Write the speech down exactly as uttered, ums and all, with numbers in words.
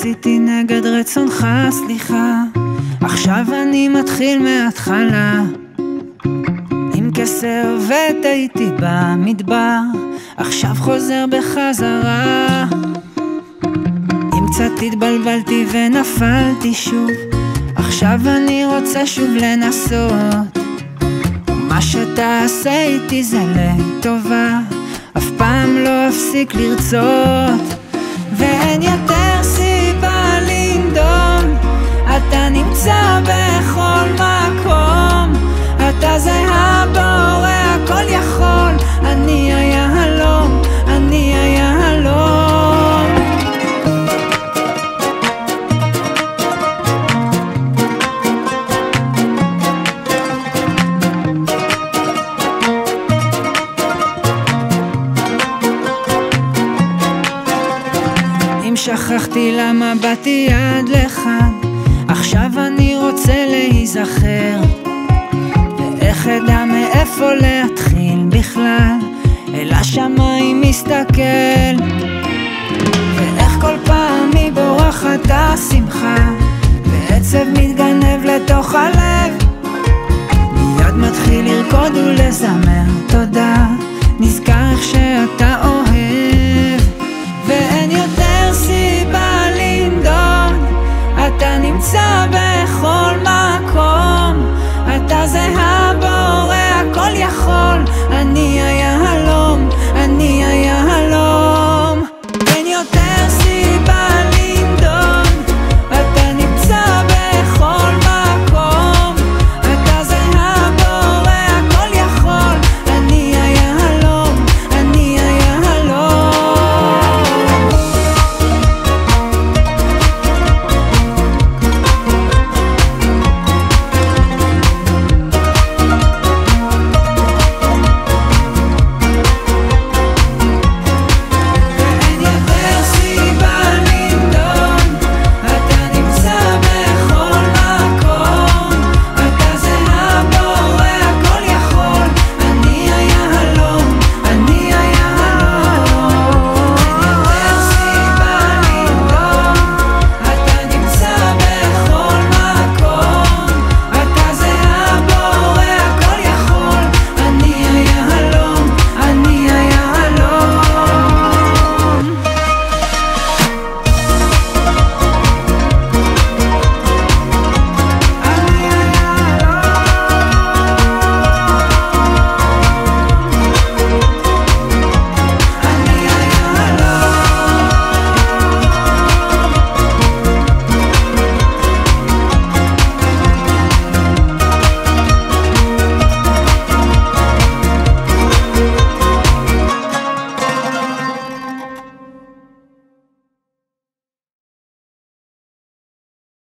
עשיתי נגד רצונך, סליחה. עכשיו אני מתחיל מההתחלה. עם כסר וטעיתי במדבר, עכשיו חוזר בחזרה. אם קצת התבלבלתי ונפלתי שוב, עכשיו אני רוצה שוב לנסות. ומה שתעשה איתי זה לטובה, אף פעם לא אפסיק לרצות. ואין יותר סיבה לנדום, אתה נמצא בכל מקום. אתה זה הבורא הכל יכול, אני היהלום, אני היהלום. אם שכחתי למה באתי עד לכאן, עכשיו אני רוצה להיזכר. ואיך אדע מאיפה להתחיל בכלל, אל השמיים מסתכל. ואיך כל פעם מבורחת השמחה, ועצב מתגנב לתוך הלב. מיד מתחיל לרקוד ולזמר תודה, נזכר איך שאתה